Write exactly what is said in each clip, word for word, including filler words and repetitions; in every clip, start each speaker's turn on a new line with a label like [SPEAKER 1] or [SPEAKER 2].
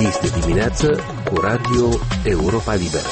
[SPEAKER 1] Este dimineață cu Radio Europa Liberă.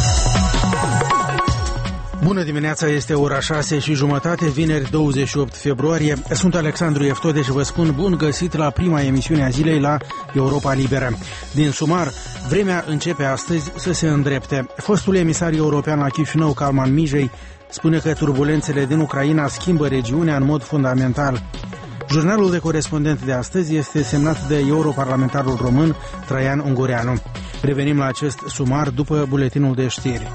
[SPEAKER 2] Bună dimineața, este ora șase și jumătate, vineri douăzeci și opt februarie. Sunt Alexandru Eftode și vă spun bun găsit la prima emisiune a zilei la Europa Liberă. Din sumar, vremea începe astăzi să se îndrepte. Fostul emisar european la Chișinău, Calman Mijei, spune că turbulențele din Ucraina schimbă regiunea în mod fundamental. Jurnalul de corespondent de astăzi este semnat de europarlamentarul român Traian Ungureanu. Revenim la acest sumar după buletinul de știri.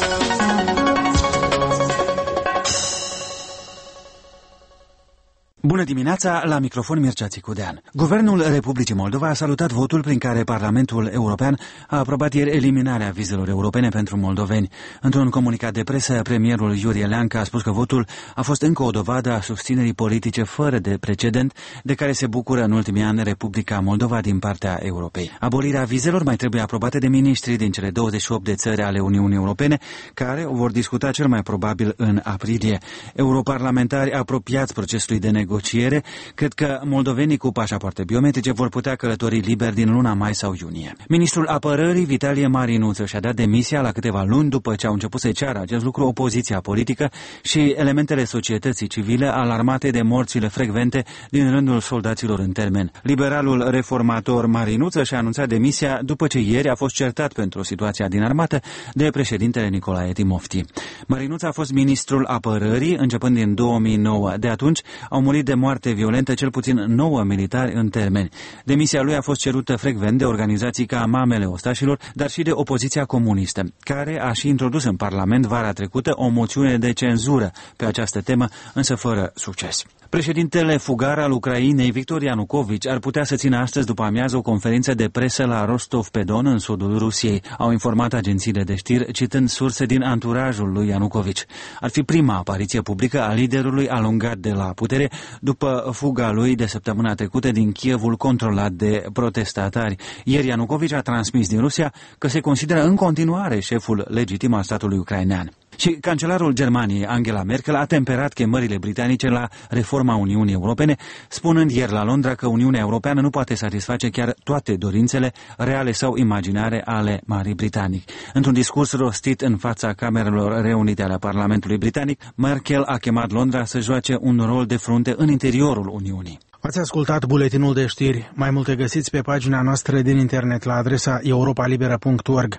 [SPEAKER 3] Bună dimineața, la microfon Mircea Țicudean. Guvernul Republicii Moldova a salutat votul prin care Parlamentul European a aprobat ieri eliminarea vizelor europene pentru moldoveni. Într-un comunicat de presă, premierul Iurie Leancă a spus că votul a fost încă o dovadă a susținerii politice fără de precedent de care se bucură în ultimii ani Republica Moldova din partea Europei. Abolirea vizelor mai trebuie aprobată de miniștrii din cele douăzeci și opt de țări ale Uniunii Europene, care o vor discuta cel mai probabil în aprilie. Europarlamentari apropiați procesului de negociere cred că moldovenii cu pașapoarte biometrice vor putea călători liber din luna mai sau iunie. Ministrul Apărării, Vitalie Marinuță, și-a dat demisia la câteva luni după ce au început să ceară acest lucru opoziția politică și elementele societății civile alarmate de morțile frecvente din rândul soldaților în termen. Liberalul reformator Marinuță și-a anunțat demisia după ce ieri a fost certat pentru situația din armată de președintele Nicolae Timofti. Marinuță a fost ministrul Apărării începând din două mii nouă. De atunci au murit de moarte violentă cel puțin nouă militari în termeni. Demisia lui a fost cerută frecvent de organizații ca Mamele Ostașilor, dar și de opoziția comunistă, care a și introdus în Parlament vara trecută o moțiune de cenzură pe această temă, însă fără succes. Președintele fugar al Ucrainei, Victor Ianukovici, ar putea să țină astăzi după amiază o conferință de presă la Rostov-pe-Don, în sudul Rusiei, au informat agențiile de știri, citând surse din anturajul lui Ianukovici. Ar fi prima apariție publică a liderului alungat de la putere după fuga lui de săptămâna trecută din Kievul controlat de protestatari. Ieri Ianukovici a transmis din Rusia că se consideră în continuare șeful legitim al statului ucrainean. Și cancelarul Germaniei, Angela Merkel, a temperat chemările britanice la reforma Uniunii Europene, spunând ieri la Londra că Uniunea Europeană nu poate satisface chiar toate dorințele reale sau imaginare ale Marii Britanii. Într-un discurs rostit în fața Camerelor Reunite ale Parlamentului Britanic, Merkel a chemat Londra să joace un rol de frunte în interiorul Uniunii.
[SPEAKER 2] Ați ascultat buletinul de știri. Mai multe găsiți pe pagina noastră din internet la adresa europa libera punct org.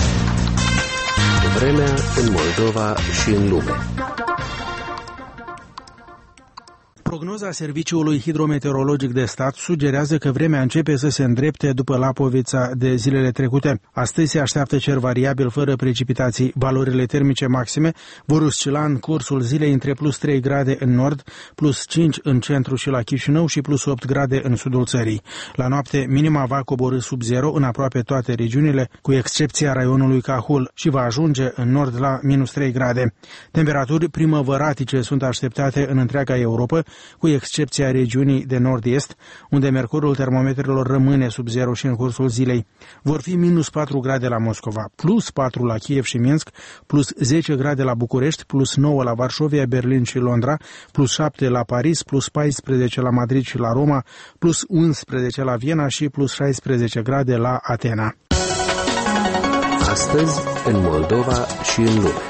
[SPEAKER 1] Vremea în Moldova și în lume.
[SPEAKER 2] Prognoza Serviciului Hidrometeorologic de Stat sugerează că vremea începe să se îndrepte după Lapovița de zilele trecute. Astăzi se așteaptă cer variabil fără precipitații. Valorile termice maxime vor oscila în cursul zilei între plus trei grade în nord, plus cinci în centru și la Chișinău și plus opt grade în sudul țării. La noapte, minima va coborî sub zero în aproape toate regiunile, cu excepția raionului Cahul, și va ajunge în nord la minus trei grade. Temperaturi primăvăratice sunt așteptate în întreaga Europa, cu excepția regiunii de nord-est, unde mercurul termometrelor rămâne sub zero și în cursul zilei. Vor fi minus patru grade la Moscova, plus patru la Kiev și Minsk, plus zece grade la București, plus nouă la Varșovia, Berlin și Londra, plus șapte la Paris, plus paisprezece la Madrid și la Roma, plus unsprezece la Viena și plus șaisprezece grade la Atena.
[SPEAKER 1] Astăzi, în Moldova și în lume.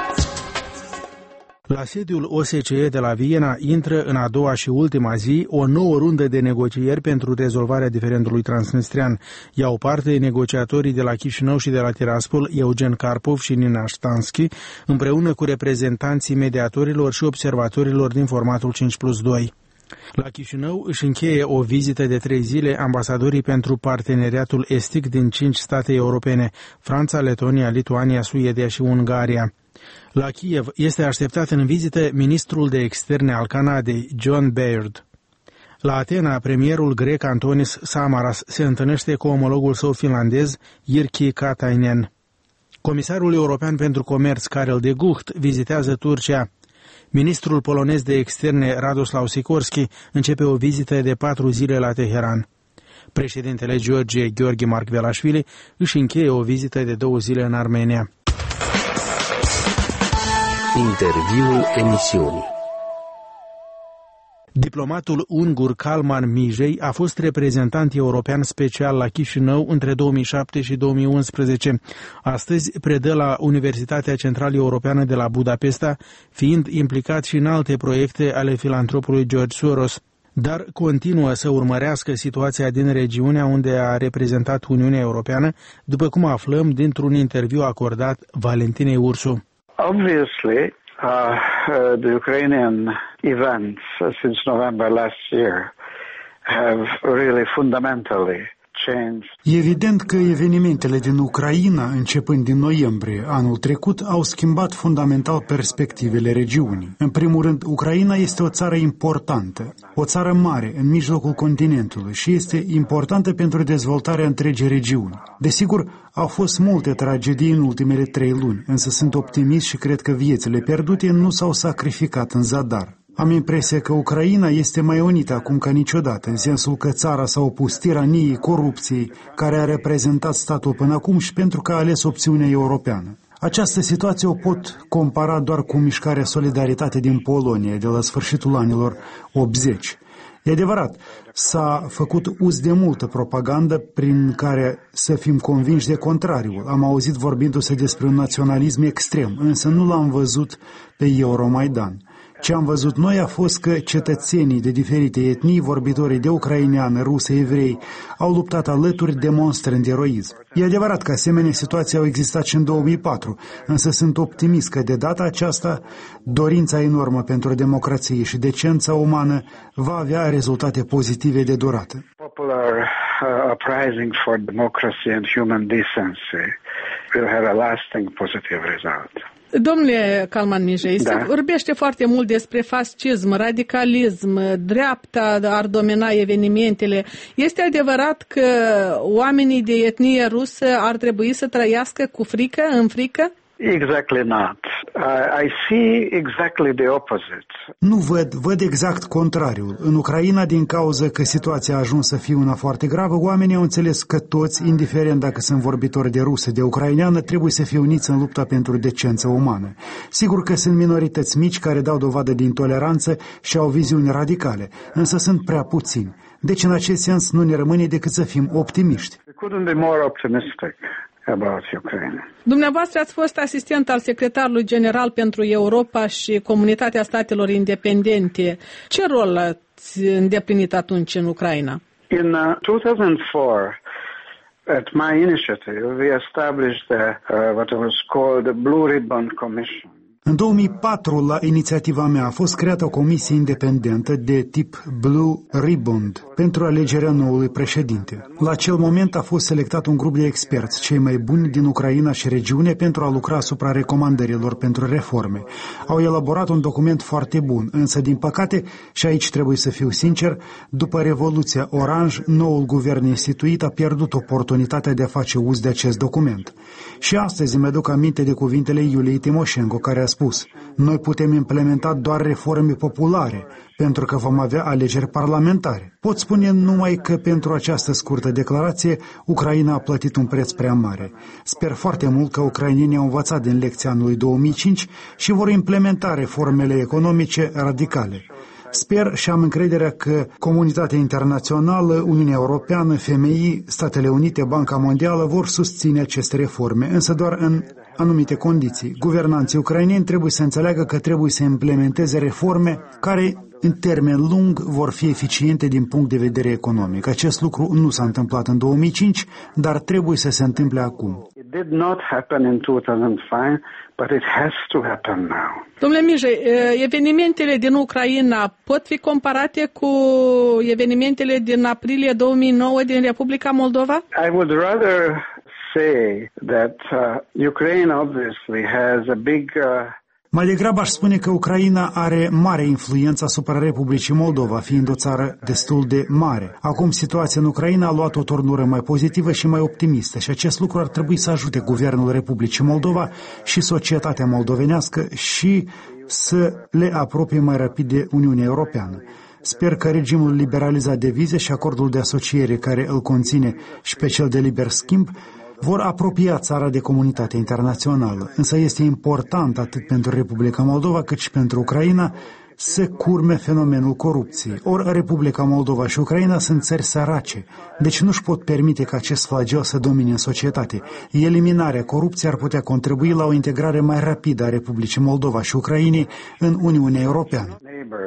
[SPEAKER 2] La sediul O S C E de la Viena intră în a doua și ultima zi o nouă rundă de negocieri pentru rezolvarea diferendului transnistrian. Iau parte negociatorii de la Chișinău și de la Tiraspol, Eugen Karpov și Nina Ștanski, împreună cu reprezentanții mediatorilor și observatorilor din formatul cinci plus doi. La Chișinău își încheie o vizită de trei zile ambasadorii pentru parteneriatul estic din cinci state europene, Franța, Letonia, Lituania, Suedia și Ungaria. La Kiev este așteptat în vizită ministrul de externe al Canadei, John Baird. La Atena, premierul grec Antonis Samaras se întâlnește cu omologul său finlandez, Jyrki Katainen. Comisarul european pentru comerț, Karel de Gucht, vizitează Turcia. Ministrul polonez de externe, Radoslaw Sikorski, începe o vizită de patru zile la Teheran. Președintele Georgiei, Gheorghe Margvelashvili, își încheie o vizită de două zile în Armenia.
[SPEAKER 1] Interviul emisiunii.
[SPEAKER 2] Diplomatul ungur Kalman Mijei a fost reprezentant european special la Chișinău între două mii șapte și două mii unsprezece. Astăzi predă la Universitatea Centrală Europeană de la Budapesta, fiind implicat și în alte proiecte ale filantropului George Soros. Dar continuă să urmărească situația din regiunea unde a reprezentat Uniunea Europeană, după cum aflăm dintr-un interviu acordat Valentinei Ursu.
[SPEAKER 4] Obviously, Uh, uh, the Ukrainian events uh, since November last year have really fundamentally changed.
[SPEAKER 5] E evident că evenimentele din Ucraina, începând din noiembrie anul trecut, au schimbat fundamental perspectivele regiunii. În primul rând, Ucraina este o țară importantă, o țară mare în mijlocul continentului și este importantă pentru dezvoltarea întregii regiuni. Desigur, au fost multe tragedii în ultimele trei luni, însă sunt optimist și cred că viețile pierdute nu s-au sacrificat în zadar. Am impresia că Ucraina este mai unită acum ca niciodată, în sensul că țara s-a opus tiraniei, corupției, care a reprezentat statul până acum și pentru că a ales opțiunea europeană. Această situație o pot compara doar cu mișcarea Solidaritate din Polonia de la sfârșitul anilor optzeci. E adevărat, s-a făcut uz de multă propagandă prin care să fim convinși de contrariul. Am auzit vorbindu-se despre un naționalism extrem, însă nu l-am văzut pe Euromaidan. Ce am văzut noi a fost că cetățenii de diferite etnii, vorbitorii de ucraineană, rusă, evrei, au luptat alături demonstrând eroism. E adevărat că asemenea situații au existat și în două mii patru, însă sunt optimist că de data aceasta dorința enormă pentru democrație și decența umană va avea rezultate pozitive de durată.
[SPEAKER 4] Popular uh, uprising for democracy and human decency will have a lasting positive result.
[SPEAKER 6] Domnule Kalman Mijei,
[SPEAKER 4] da.
[SPEAKER 6] Se vorbește foarte mult despre fascism, radicalism, dreapta ar domina evenimentele. Este adevărat că oamenii de etnie rusă ar trebui să trăiască cu frică, în frică?
[SPEAKER 4] Exactly not. I, I see exactly the opposite.
[SPEAKER 5] Nu văd, văd exact contrariul. În Ucraina, din cauza că situația a ajuns să fie una foarte gravă, oamenii au înțeles că toți, indiferent dacă sunt vorbitori de rusă, de ucraineană, trebuie să fie uniți în lupta pentru decență umană. Sigur că sunt minorități mici care dau dovadă de intoleranță și au viziuni radicale, însă sunt prea puțini. Deci, în acest sens, nu ne rămâne decât să fim optimiști.
[SPEAKER 4] We couldn't be more optimistic about Ukraine.
[SPEAKER 6] Dumneavoastră ați fost asistent al secretarului general pentru Europa și Comunitatea Statelor Independente. Ce rol ați îndeplinit atunci în Ucraina?
[SPEAKER 4] In uh, two thousand four, at my initiative, we established the, uh, what was called the Blue Ribbon Commission.
[SPEAKER 5] În două mii patru, la inițiativa mea, a fost creată o comisie independentă de tip Blue Ribbon pentru alegerea noului președinte. La acel moment a fost selectat un grup de experți, cei mai buni din Ucraina și regiune, pentru a lucra asupra recomandărilor pentru reforme. Au elaborat un document foarte bun, însă, din păcate, și aici trebuie să fiu sincer, după Revoluția Oranj, noul guvern instituit a pierdut oportunitatea de a face uz de acest document. Și astăzi îmi aduc aminte de cuvintele Iuliei Timoșenko, care a spus: noi putem implementa doar reforme populare, pentru că vom avea alegeri parlamentare. Pot spune numai că pentru această scurtă declarație Ucraina a plătit un preț prea mare. Sper foarte mult că ucrainenii au învățat din lecția anului două mii cinci și vor implementa reformele economice radicale. Sper și am încrederea că comunitatea internațională, Uniunea Europeană, F M I, Statele Unite, Banca Mondială vor susține aceste reforme, însă doar în anumite condiții. Guvernanții ucraineni trebuie să înțeleagă că trebuie să implementeze reforme care, în termen lung, vor fi eficiente din punct de vedere economic. Acest lucru nu s-a întâmplat în două mii cinci, dar trebuie să se întâmple acum.
[SPEAKER 4] It did not happen in two thousand five, but it has to happen now.
[SPEAKER 6] Domnule Mijei, evenimentele din Ucraina pot fi comparate cu evenimentele din aprilie două mii nouă din Republica Moldova?
[SPEAKER 4] I would rather say that uh, Ukraine obviously has a big uh,
[SPEAKER 5] Mai degrabă aș spune că Ucraina are mare influență asupra Republicii Moldova, fiind o țară destul de mare. Acum situația în Ucraina a luat o turnură mai pozitivă și mai optimistă și acest lucru ar trebui să ajute Guvernul Republicii Moldova și societatea moldovenească și să le apropie mai rapid de Uniunea Europeană. Sper că regimul liberalizat de vize și acordul de asociere care îl conține și pe cel de liber schimb vor apropia țara de comunitatea internațională, însă este important atât pentru Republica Moldova cât și pentru Ucraina să curme fenomenul corupției. Ori Republica Moldova și Ucraina sunt țări sărace, deci nu-și pot permite ca acest flagel să domine în societate. Eliminarea corupției ar putea contribui la o integrare mai rapidă a Republicii Moldova și Ucrainei în Uniunea Europeană.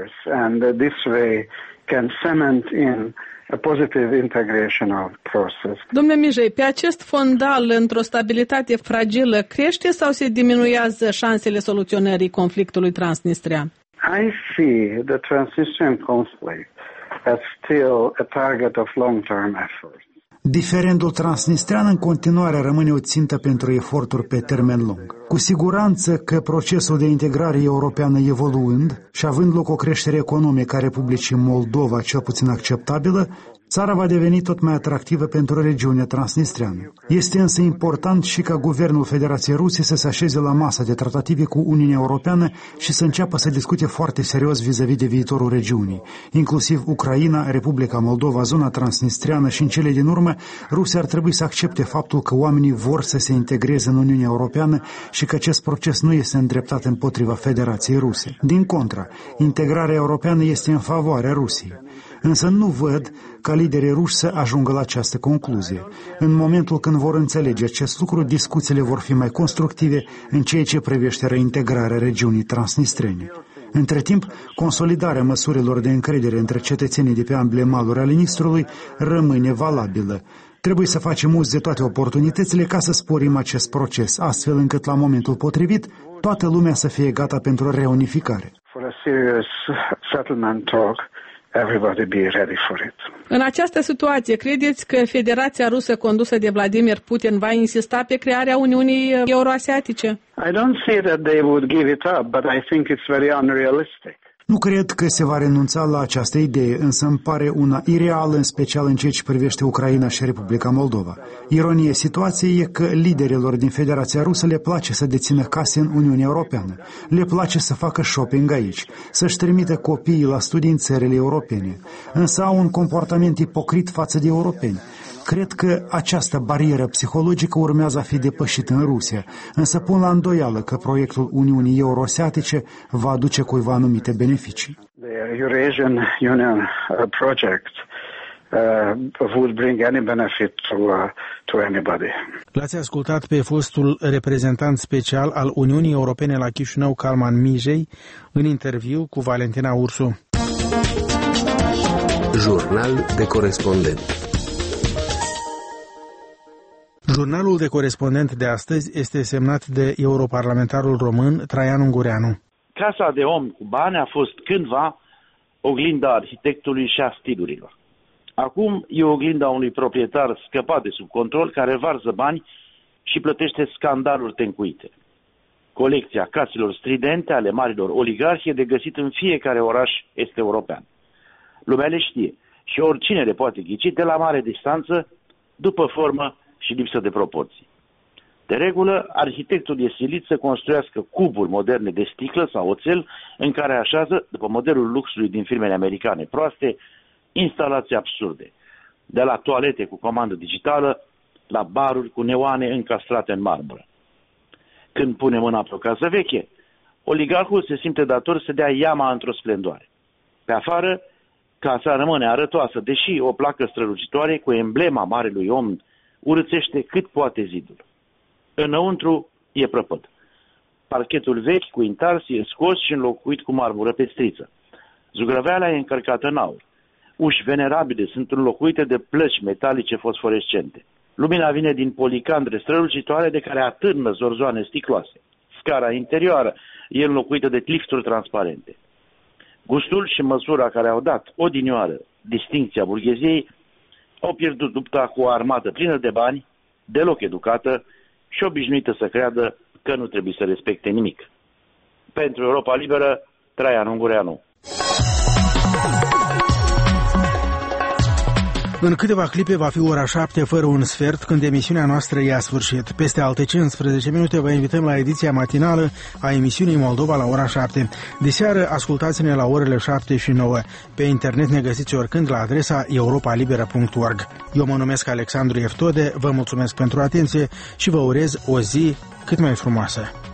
[SPEAKER 5] A positive integrational process.
[SPEAKER 6] Domnule Mijei, pe acest fondal, într-o stabilitate fragilă, crește sau se diminuează șansele soluționării conflictului transnistrian?
[SPEAKER 4] I see the Transnistrian conflict as still a target of long-term effort.
[SPEAKER 5] Diferendul transnistrian în continuare rămâne o țintă pentru eforturi pe termen lung. Cu siguranță că procesul de integrare europeană evoluând și având loc o creștere economică a Republicii Moldova cel puțin acceptabilă, țara va deveni tot mai atractivă pentru regiunea transnistriană. Este însă important și ca Guvernul Federației Rusiei să se așeze la masa de tratative cu Uniunea Europeană și să înceapă să discute foarte serios vis-a-vis de viitorul regiunii, inclusiv Ucraina, Republica Moldova, zona transnistriană și în cele din urmă, Rusia ar trebui să accepte faptul că oamenii vor să se integreze în Uniunea Europeană și că acest proces nu este îndreptat împotriva Federației Ruse. Din contra, integrarea europeană este în favoarea Rusiei. Însă nu văd ca liderii ruși să ajungă la această concluzie. În momentul când vor înțelege acest lucru, discuțiile vor fi mai constructive în ceea ce privește reintegrarea regiunii transnistrene. Între timp, consolidarea măsurilor de încredere între cetățenii de pe ambele maluri ale Nistrului rămâne valabilă. Trebuie să facem uz de toate oportunitățile ca să sporim acest proces, astfel încât la momentul potrivit toată lumea să fie gata pentru reunificare.
[SPEAKER 4] For a serious settlement talk, everybody be ready for it.
[SPEAKER 6] În această situație, credeți că Federația Rusă condusă de Vladimir Putin va insista pe crearea Uniunii Euroasiatice?
[SPEAKER 4] I don't see that they would give it up, but I think it's very unrealistic.
[SPEAKER 5] Nu cred că se va renunța la această idee, însă îmi pare una ireală, în special în ceea ce privește Ucraina și Republica Moldova. Ironia situației e că liderilor din Federația Rusă le place să dețină case în Uniunea Europeană, le place să facă shopping aici, să-și trimită copiii la studii în țările europene, însă au un comportament ipocrit față de europeni. Cred că această barieră psihologică urmează a fi depășită în Rusia, însă pun la îndoială că proiectul Uniunii Euroasiatice va aduce cuiva anumite beneficii.
[SPEAKER 4] The Eurasian Union project uh, would bring any benefit to, uh, to anybody.
[SPEAKER 2] L-ați ascultat pe fostul reprezentant special al Uniunii Europene la Chișinău, Calman Mijei, în interviu cu Valentina Ursu.
[SPEAKER 1] Jurnal de corespondent.
[SPEAKER 2] Jurnalul de corespondent de astăzi este semnat de europarlamentarul român Traian Ungureanu.
[SPEAKER 7] Casa de om cu bani a fost cândva oglinda arhitectului și a stilurilor. Acum e oglinda unui proprietar scăpat de sub control care varză bani și plătește scandaluri tencuite. Colecția caselor stridente ale marilor oligarhi e de găsit în fiecare oraș est-european. Lumea le știe și oricine le poate ghici de la mare distanță, după formă și lipsă de proporții. De regulă, arhitectul e silit să construiască cuburi moderne de sticlă sau oțel în care așează, după modelul luxului din filmele americane proaste, instalații absurde, de la toalete cu comandă digitală la baruri cu neoane încastrate în marmură. Când pune mâna pe o casă veche, oligarhul se simte dator să dea iama într-o splendoare. Pe afară, casa rămâne arătoasă, deși o placă strălucitoare cu emblema marelui om urățește cât poate zidul. Înăuntru e prăpăd. Parchetul vechi cu intarsi e scos și înlocuit cu marmură pestriță. Zugrăveala e încărcată în aur. Uși venerabile sunt înlocuite de plăci metalice fosforescente. Lumina vine din policandre strălucitoare de care atârnă zorzoane sticloase. Scara interioară e înlocuită de lifturi transparente. Gustul și măsura care au dat odinioară distincția burgheziei au pierdut lupta cu o armată plină de bani, deloc educată și obișnuită să creadă că nu trebuie să respecte nimic. Pentru Europa Liberă, Traian Ungureanu.
[SPEAKER 2] În câteva clipe va fi ora șapte fără un sfert, când emisiunea noastră ia sfârșit. Peste alte cincisprezece minute vă invităm la ediția matinală a emisiunii Moldova la ora șapte. Diseară ascultați-ne la orele șapte și nouă. Pe internet ne găsiți oricând la adresa europa libera punct org. Eu mă numesc Alexandru Eftode, vă mulțumesc pentru atenție și vă urez o zi cât mai frumoasă.